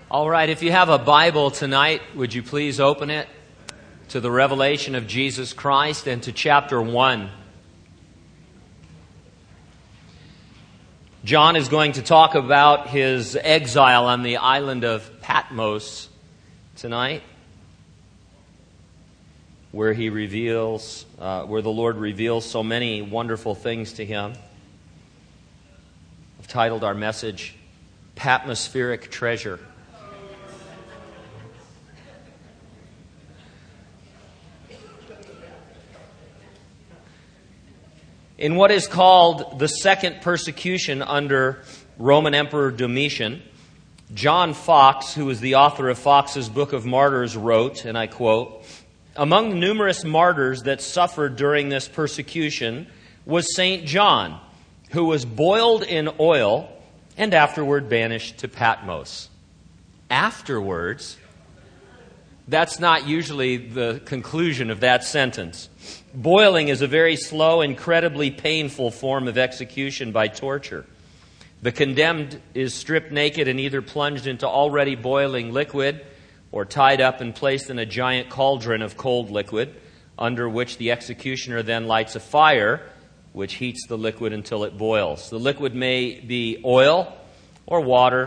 All right, if you have a Bible tonight, would you please open it to the revelation of Jesus Christ and to chapter 1. John is going to talk about his exile on the island of Patmos tonight, where the Lord reveals so many wonderful things to him. I've titled our message, Patmospheric Treasure. In what is called the second persecution under Roman Emperor Domitian, John Foxe, who is the author of Foxe's Book of Martyrs, wrote, and I quote, "Among the numerous martyrs that suffered during this persecution was St. John, who was boiled in oil and afterward banished to Patmos." Afterwards, that's not usually the conclusion of that sentence. Boiling is a very slow, incredibly painful form of execution by torture. The condemned is stripped naked and either plunged into already boiling liquid or tied up and placed in a giant cauldron of cold liquid, under which the executioner then lights a fire, which heats the liquid until it boils. The liquid may be oil or water,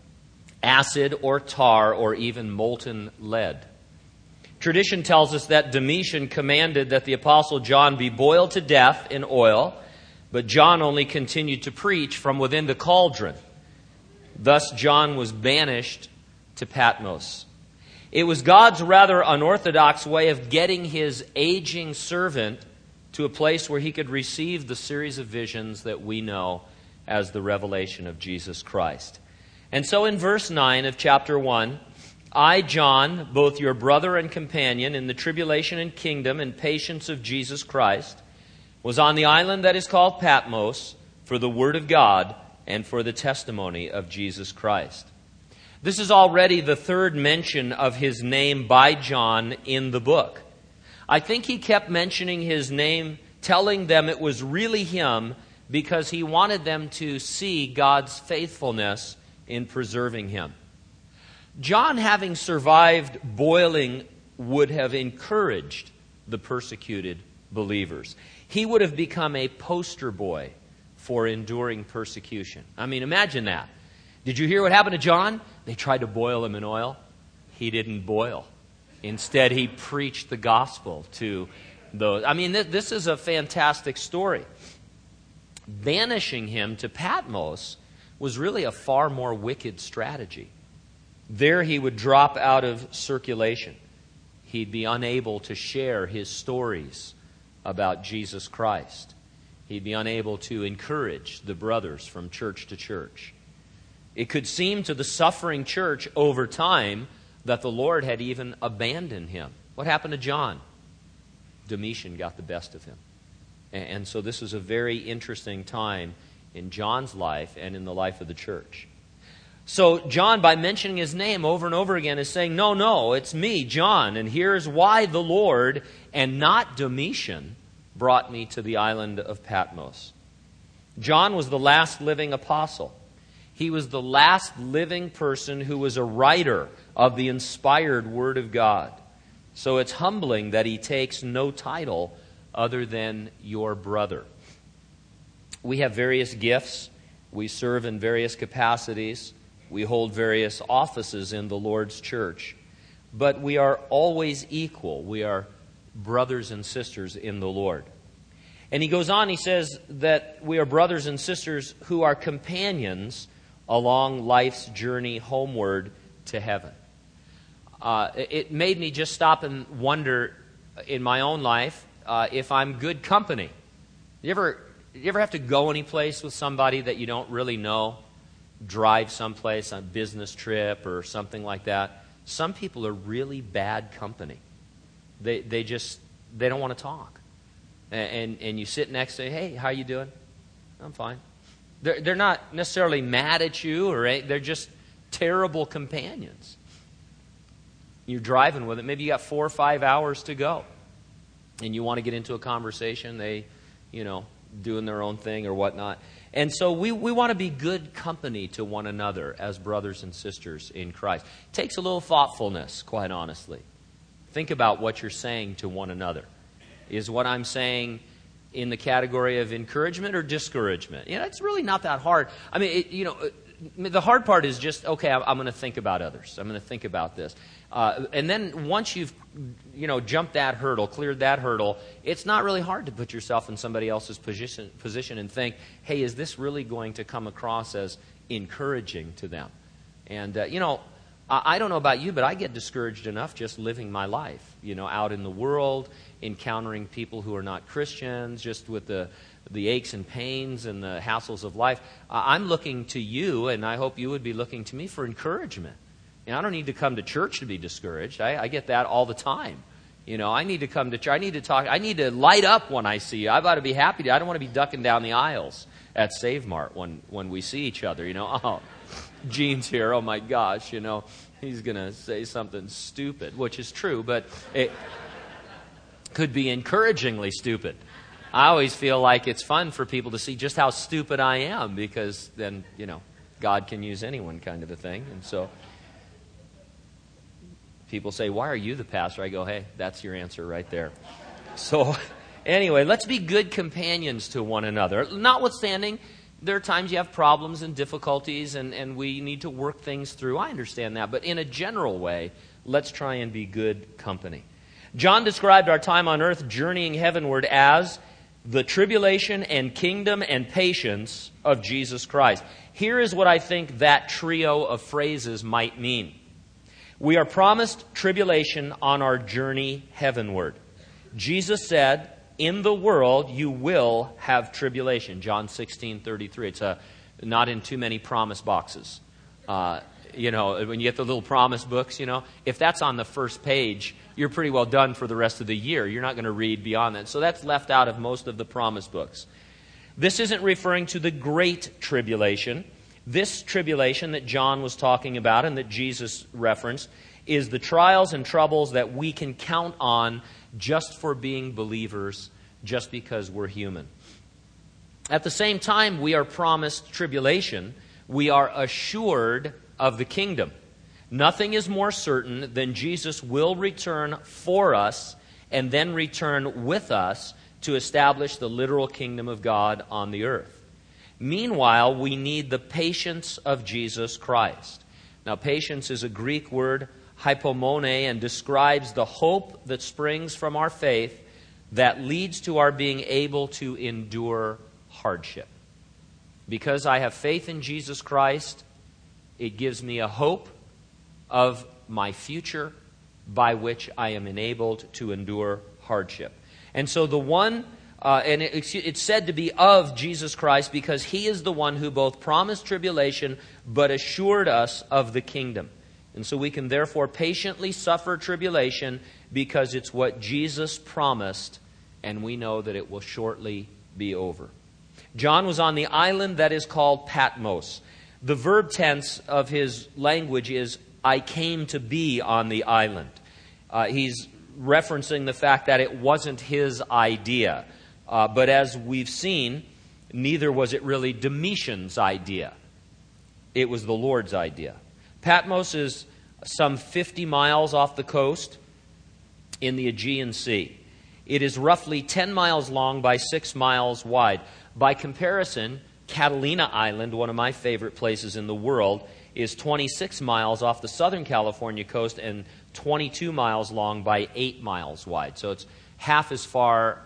acid or tar, or even molten lead. Tradition tells us that Domitian commanded that the Apostle John be boiled to death in oil, but John only continued to preach from within the cauldron. Thus, John was banished to Patmos. It was God's rather unorthodox way of getting his aging servant to a place where he could receive the series of visions that we know as the revelation of Jesus Christ. And so in verse 9 of chapter 1, "I, John, both your brother and companion in the tribulation and kingdom and patience of Jesus Christ, was on the island that is called Patmos for the word of God and for the testimony of Jesus Christ." This is already the third mention of his name by John in the book. I think he kept mentioning his name, telling them it was really him because he wanted them to see God's faithfulness in preserving him. John, having survived boiling, would have encouraged the persecuted believers. He would have become a poster boy for enduring persecution. I mean, imagine that. Did you hear what happened to John? They tried to boil him in oil. He didn't boil. Instead, he preached the gospel to those. I mean, this is a fantastic story. Banishing him to Patmos was really a far more wicked strategy. There he would drop out of circulation. He'd be unable to share his stories about Jesus Christ. He'd be unable to encourage the brothers from church to church. It could seem to the suffering church over time that the Lord had even abandoned him. What happened to John? Domitian got the best of him. And so this is a very interesting time in John's life and in the life of the church. So John, by mentioning his name over and over again, is saying, no, it's me, John, and here's why the Lord, and not Domitian, brought me to the island of Patmos. John was the last living apostle. He was the last living person who was a writer of the inspired Word of God. So it's humbling that he takes no title other than your brother. We have various gifts. We serve in various capacities. We hold various offices in the Lord's church. But we are always equal. We are brothers and sisters in the Lord. And he goes on, he says that we are brothers and sisters who are companions along life's journey homeward to heaven. It made me just stop and wonder in my own life if I'm good company. You ever have to go any place with somebody that you don't really know? Drive someplace on a business trip or something like that. Some people are really bad company. They don't want to talk. And you sit next to them, "Hey, how you doing?" "I'm fine." They're not necessarily mad at you, or they're just terrible companions. You're driving with it. Maybe you got 4 or 5 hours to go, and you want to get into a conversation. They doing their own thing or whatnot. And so we want to be good company to one another as brothers and sisters in Christ. It takes a little thoughtfulness, quite honestly. Think about what you're saying to one another. Is what I'm saying in the category of encouragement or discouragement? It's really not that hard. I mean, the hard part is just, okay, I'm going to think about others. I'm going to think about this. And then once you've, jumped that hurdle, cleared that hurdle, it's not really hard to put yourself in somebody else's position and think, hey, is this really going to come across as encouraging to them? And, I don't know about you, but I get discouraged enough just living my life, out in the world, encountering people who are not Christians, just with the aches and pains and the hassles of life. I'm looking to you, and I hope you would be looking to me for encouragement. I don't need to come to church to be discouraged. I get that all the time. I need to come to church. I need to talk. I need to light up when I see you. I've got to be happy. I don't want to be ducking down the aisles at Save Mart when we see each other. Oh, Gene's here. Oh, my gosh. He's going to say something stupid, which is true, but it could be encouragingly stupid. I always feel like it's fun for people to see just how stupid I am, because then, God can use anyone, kind of a thing. And so people say, why are you the pastor? I go, hey, that's your answer right there. So anyway, let's be good companions to one another. Notwithstanding, there are times you have problems and difficulties, and we need to work things through. I understand that. But in a general way, let's try and be good company. John described our time on earth journeying heavenward as the tribulation and kingdom and patience of Jesus Christ. Here is what I think that trio of phrases might mean. We are promised tribulation on our journey heavenward. Jesus said, in the world you will have tribulation. John 16:33. It's not in too many promise boxes. When you get the little promise books, if that's on the first page, you're pretty well done for the rest of the year. You're not going to read beyond that. So that's left out of most of the promise books. This isn't referring to the great tribulation. This tribulation that John was talking about and that Jesus referenced is the trials and troubles that we can count on just for being believers, just because we're human. At the same time, we are promised tribulation. We are assured of the kingdom. Nothing is more certain than Jesus will return for us and then return with us to establish the literal kingdom of God on the earth. Meanwhile, we need the patience of Jesus Christ. Now, patience is a Greek word, hypomone, and describes the hope that springs from our faith that leads to our being able to endure hardship. Because I have faith in Jesus Christ, it gives me a hope of my future by which I am enabled to endure hardship. And so the one, and it's said to be of Jesus Christ because He is the one who both promised tribulation but assured us of the kingdom. And so we can therefore patiently suffer tribulation because it's what Jesus promised, and we know that it will shortly be over. John was on the island that is called Patmos. The verb tense of his language is, I came to be on the island. He's referencing the fact that it wasn't his idea. But as we've seen, neither was it really Domitian's idea. It was the Lord's idea. Patmos is some 50 miles off the coast in the Aegean Sea. It is roughly 10 miles long by 6 miles wide. By comparison, Catalina Island, one of my favorite places in the world, is 26 miles off the Southern California coast and 22 miles long by 8 miles wide. So it's half as far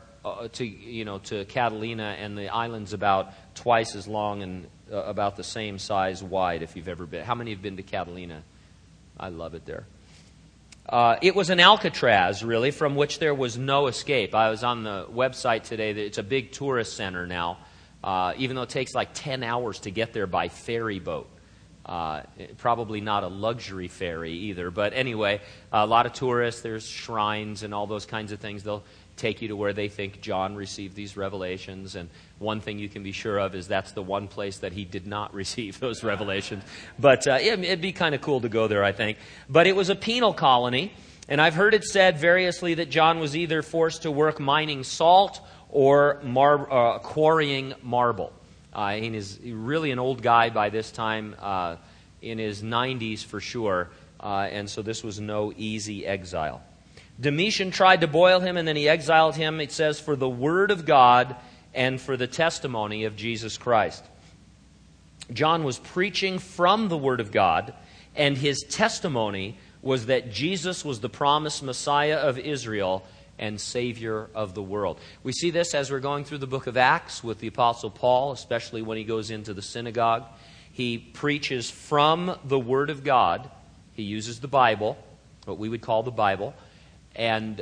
to Catalina, and the island's about twice as long and about the same size wide if you've ever been. How many have been to Catalina? I love it there. It was an Alcatraz, really, from which there was no escape. I was on the website today. It's a big tourist center now, even though it takes like 10 hours to get there by ferry boat. Probably not a luxury ferry either. But anyway, a lot of tourists, there's shrines and all those kinds of things. They'll take you to where they think John received these revelations. And one thing you can be sure of is that's the one place that he did not receive those revelations. But it'd be kind of cool to go there, I think. But it was a penal colony. And I've heard it said variously that John was either forced to work mining salt or quarrying marble. And he's really an old guy by this time, in his 90s for sure, and so this was no easy exile. Domitian tried to boil him, and then he exiled him, it says, for the word of God and for the testimony of Jesus Christ. John was preaching from the word of God, and his testimony was that Jesus was the promised Messiah of Israel and Savior of the world. We see this as we're going through the book of Acts with the Apostle Paul, especially when he goes into the synagogue. He preaches from the Word of God. He uses the Bible, what we would call the Bible, and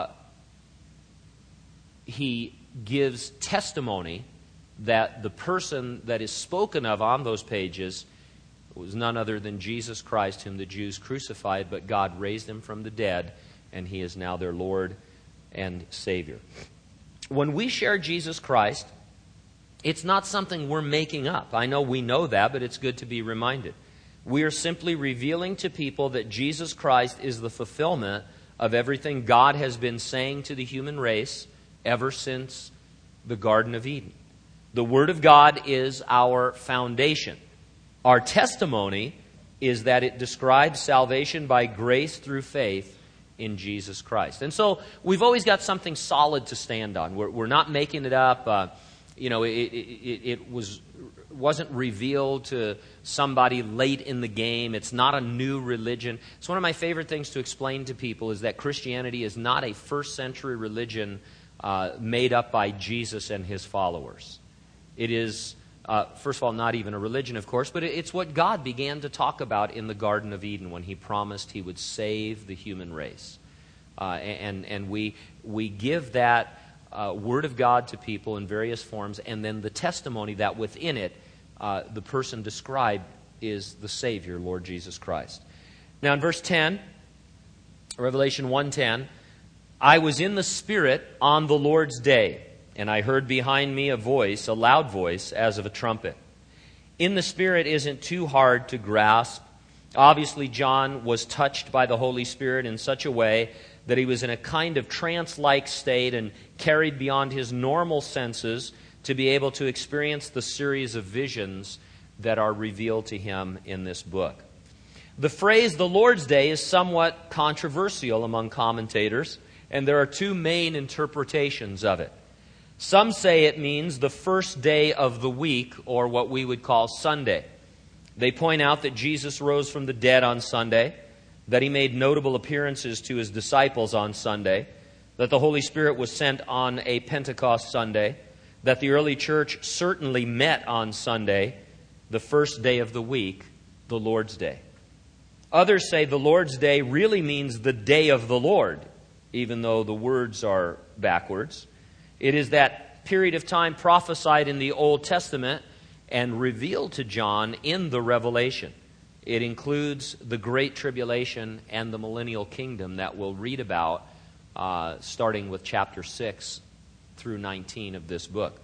he gives testimony that the person that is spoken of on those pages was none other than Jesus Christ, whom the Jews crucified, but God raised him from the dead, and he is now their Lord and Savior. When we share Jesus Christ, it's not something we're making up. I know we know that, but it's good to be reminded. We are simply revealing to people that Jesus Christ is the fulfillment of everything God has been saying to the human race ever since the Garden of Eden. The Word of God is our foundation. Our testimony is that it describes salvation by grace through faith in Jesus Christ. And so we've always got something solid to stand on. We're not making it up. It wasn't revealed to somebody late in the game. It's not a new religion. It's one of my favorite things to explain to people is that Christianity is not a first century religion made up by Jesus and his followers. It is, first of all, not even a religion, of course, but it's what God began to talk about in the Garden of Eden when he promised he would save the human race. And we give that Word of God to people in various forms, and then the testimony that within it, the person described is the Savior, Lord Jesus Christ. Now in verse 10, Revelation 1:10, I was in the Spirit on the Lord's day, and I heard behind me a voice, a loud voice, as of a trumpet. In the Spirit isn't too hard to grasp. Obviously, John was touched by the Holy Spirit in such a way that he was in a kind of trance-like state and carried beyond his normal senses to be able to experience the series of visions that are revealed to him in this book. The phrase, the Lord's Day, is somewhat controversial among commentators, and there are two main interpretations of it. Some say it means the first day of the week, or what we would call Sunday. They point out that Jesus rose from the dead on Sunday, that he made notable appearances to his disciples on Sunday, that the Holy Spirit was sent on a Pentecost Sunday, that the early church certainly met on Sunday, the first day of the week, the Lord's Day. Others say the Lord's Day really means the day of the Lord, even though the words are backwards. It is that period of time prophesied in the Old Testament and revealed to John in the Revelation. It includes the Great Tribulation and the Millennial Kingdom that we'll read about starting with chapter 6 through 19 of this book.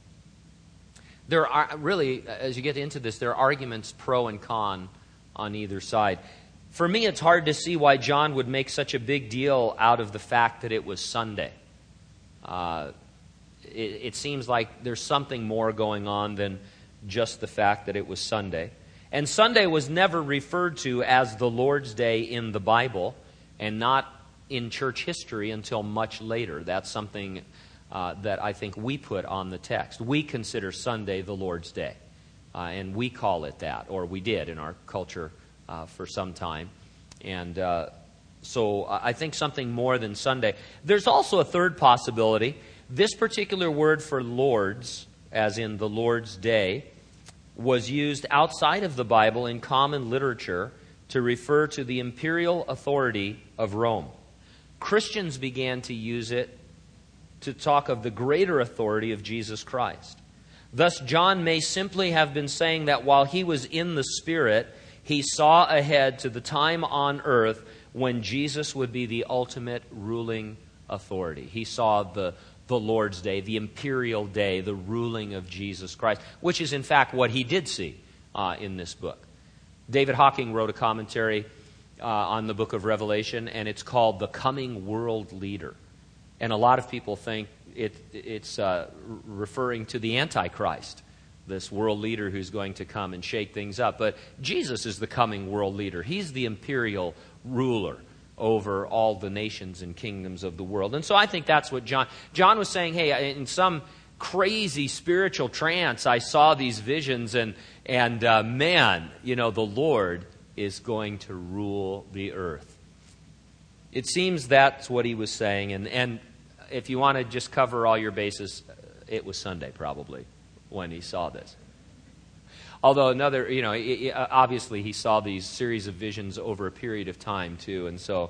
There are really, as you get into this, there are arguments pro and con on either side. For me, it's hard to see why John would make such a big deal out of the fact that it was Sunday. It seems like there's something more going on than just the fact that it was Sunday. And Sunday was never referred to as the Lord's Day in the Bible, and not in church history until much later. That's something that I think we put on the text. We consider Sunday the Lord's Day, and we call it that, or we did in our culture for some time. And so I think something more than Sunday. There's also a third possibility. This particular word for Lord's, as in the Lord's Day, was used outside of the Bible in common literature to refer to the imperial authority of Rome. Christians began to use it to talk of the greater authority of Jesus Christ. Thus, John may simply have been saying that while he was in the Spirit, he saw ahead to the time on earth when Jesus would be the ultimate ruling authority. He saw the Lord's Day, the imperial day, the ruling of Jesus Christ, which is in fact what he did see in this book. David Hocking wrote a commentary on the book of Revelation, and it's called The Coming World Leader. And a lot of people think it's referring to the Antichrist, this world leader who's going to come and shake things up. But Jesus is the coming world leader. He's the imperial ruler over all the nations and kingdoms of the world. And so I think that's what John was saying. Hey, in some crazy spiritual trance, I saw these visions, and man, the Lord is going to rule the earth. It seems that's what he was saying. And if you want to just cover all your bases, it was Sunday probably when he saw this. Although obviously he saw these series of visions over a period of time too. And so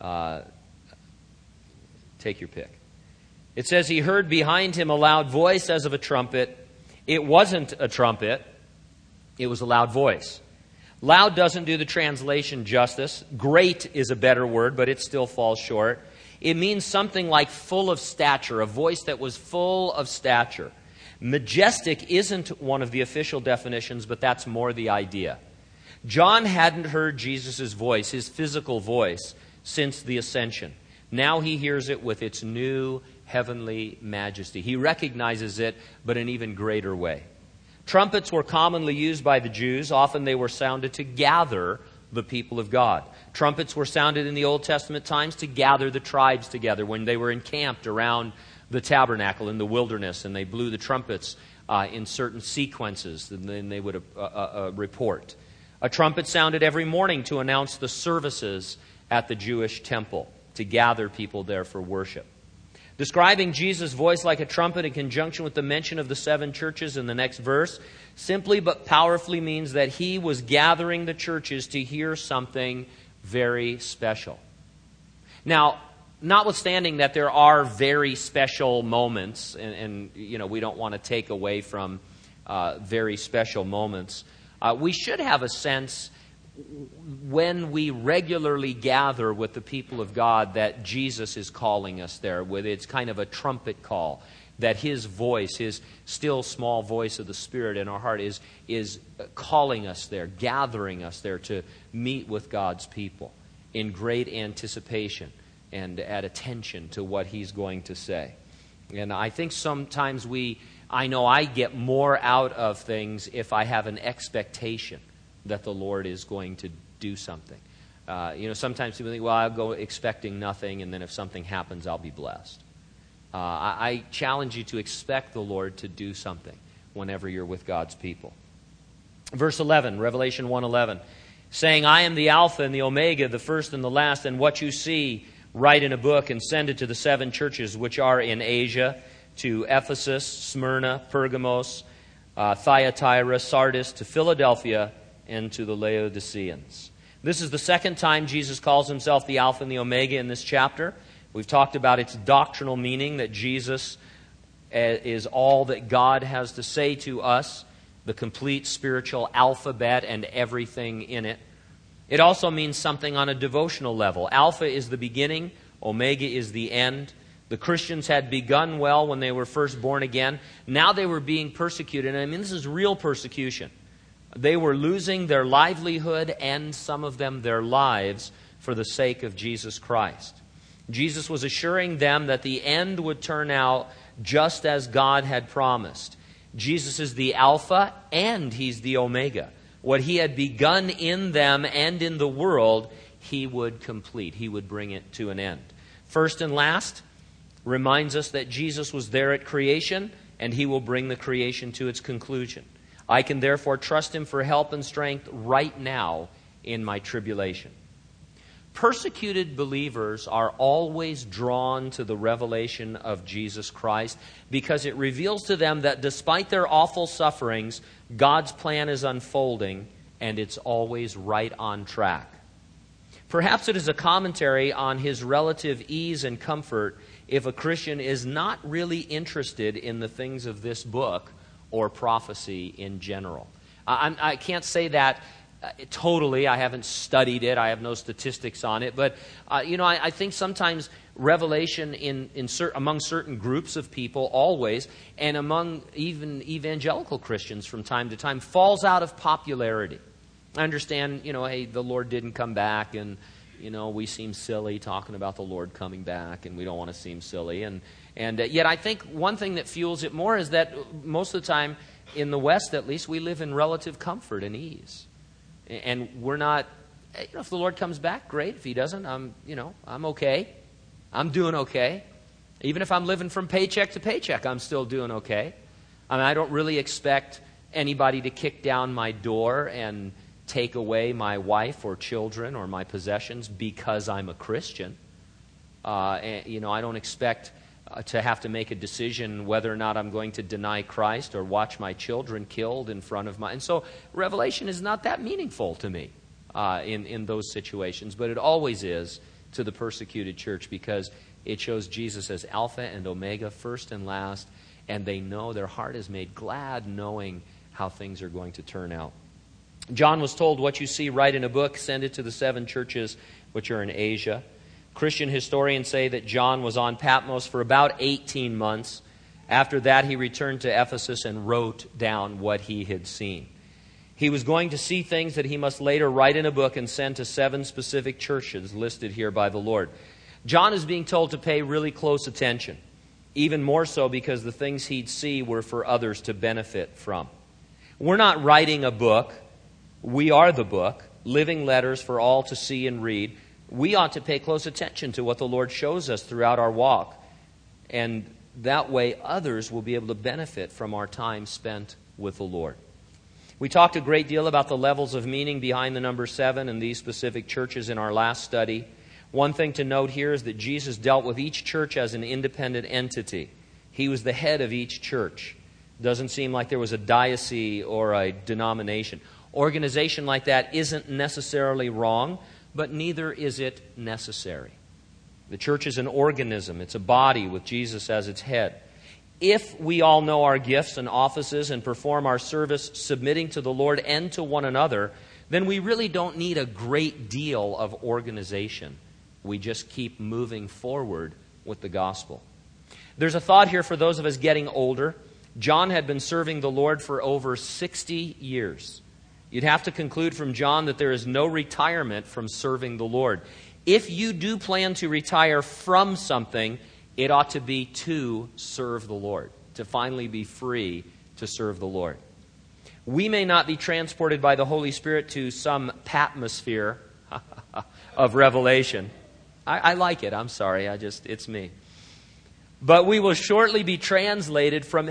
take your pick. It says he heard behind him a loud voice as of a trumpet. It wasn't a trumpet. It was a loud voice. Loud doesn't do the translation justice. Great is a better word, but it still falls short. It means something like full of stature, a voice that was full of stature. Majestic isn't one of the official definitions, but that's more the idea. John hadn't heard Jesus' voice, his physical voice, since the ascension. Now he hears it with its new heavenly majesty. He recognizes it, but in an even greater way. Trumpets were commonly used by the Jews. Often they were sounded to gather the people of God. Trumpets were sounded in the Old Testament times to gather the tribes together when they were encamped around the tabernacle in the wilderness, and they blew the trumpets in certain sequences, and then they would report. A trumpet sounded every morning to announce the services at the Jewish temple, to gather people there for worship. Describing Jesus' voice like a trumpet in conjunction with the mention of the 7 churches in the next verse simply but powerfully means that he was gathering the churches to hear something very special. Now, notwithstanding that there are very special moments, and we don't want to take away from very special moments, we should have a sense when we regularly gather with the people of God that Jesus is calling us there. It's kind of a trumpet call, that his voice, his still small voice of the Spirit in our heart is calling us there, gathering us there to meet with God's people in great anticipation and at attention to what he's going to say. And I think sometimes I know I get more out of things if I have an expectation that the Lord is going to do something. Sometimes people think, well, I'll go expecting nothing, and then if something happens, I'll be blessed. I challenge you to expect the Lord to do something whenever you're with God's people. Verse 11, Revelation 1:11, saying, I am the Alpha and the Omega, the first and the last, and what you see, write in a book and send it to the 7 churches which are in Asia, to Ephesus, Smyrna, Pergamos, Thyatira, Sardis, to Philadelphia, and to the Laodiceans. This is the second time Jesus calls himself the Alpha and the Omega in this chapter. We've talked about its doctrinal meaning, that Jesus is all that God has to say to us, the complete spiritual alphabet and everything in it. It also means something on a devotional level. Alpha is the beginning, Omega is the end. The Christians had begun well when they were first born again. Now they were being persecuted. And this is real persecution. They were losing their livelihood and some of them their lives for the sake of Jesus Christ. Jesus was assuring them that the end would turn out just as God had promised. Jesus is the Alpha and he's the Omega. What he had begun in them and in the world, he would complete. He would bring it to an end. First and last reminds us that Jesus was there at creation and he will bring the creation to its conclusion. I can therefore trust him for help and strength right now in my tribulation. Persecuted believers are always drawn to the revelation of Jesus Christ because it reveals to them that despite their awful sufferings, God's plan is unfolding and it's always right on track. Perhaps it is a commentary on his relative ease and comfort if a Christian is not really interested in the things of this book or prophecy in general. I can't say that totally. I haven't studied it. I have no statistics on it. But, I think sometimes revelation among certain groups of people always, and among even evangelical Christians from time to time, falls out of popularity. I understand, hey, the Lord didn't come back and, we seem silly talking about the Lord coming back, and we don't want to seem silly. And yet I think one thing that fuels it more is that most of the time, in the West at least, we live in relative comfort and ease. And we're not, if the Lord comes back, great. If He doesn't, I'm okay. I'm doing okay. Even if I'm living from paycheck to paycheck, I'm still doing okay. I don't really expect anybody to kick down my door and take away my wife or children or my possessions because I'm a Christian. I don't expect to have to make a decision whether or not I'm going to deny Christ or watch my children killed in front of my... And so Revelation is not that meaningful to me in those situations, but it always is to the persecuted church because it shows Jesus as Alpha and Omega, first and last, and they know their heart is made glad knowing how things are going to turn out. John was told, what you see, write in a book, send it to the 7 churches which are in Asia. Christian historians say that John was on Patmos for about 18 months. After that, he returned to Ephesus and wrote down what he had seen. He was going to see things that he must later write in a book and send to 7 specific churches listed here by the Lord. John is being told to pay really close attention, even more so because the things he'd see were for others to benefit from. We're not writing a book. We are the book, living letters for all to see and read. We ought to pay close attention to what the Lord shows us throughout our walk. And that way others will be able to benefit from our time spent with the Lord. We talked a great deal about the levels of meaning behind the number 7 in these specific churches in our last study. One thing to note here is that Jesus dealt with each church as an independent entity. He was the head of each church. Doesn't seem like there was a diocese or a denomination. Organization like that isn't necessarily wrong, but neither is it necessary. The church is an organism. It's a body with Jesus as its head. If we all know our gifts and offices and perform our service submitting to the Lord and to one another, then we really don't need a great deal of organization. We just keep moving forward with the gospel. There's a thought here for those of us getting older. John had been serving the Lord for over 60 years. You'd have to conclude from John that there is no retirement from serving the Lord. If you do plan to retire from something, it ought to be to serve the Lord, to finally be free to serve the Lord. We may not be transported by the Holy Spirit to some Patmosphere of revelation. I like it. I'm sorry. It's me. But we will shortly be translated from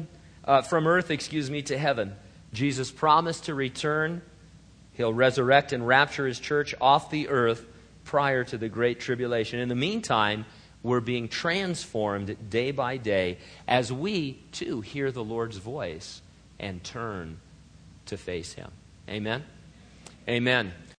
earth to heaven. Jesus promised to return. He'll resurrect and rapture His church off the earth prior to the Great Tribulation. In the meantime, we're being transformed day by day as we, too, hear the Lord's voice and turn to face Him. Amen? Amen.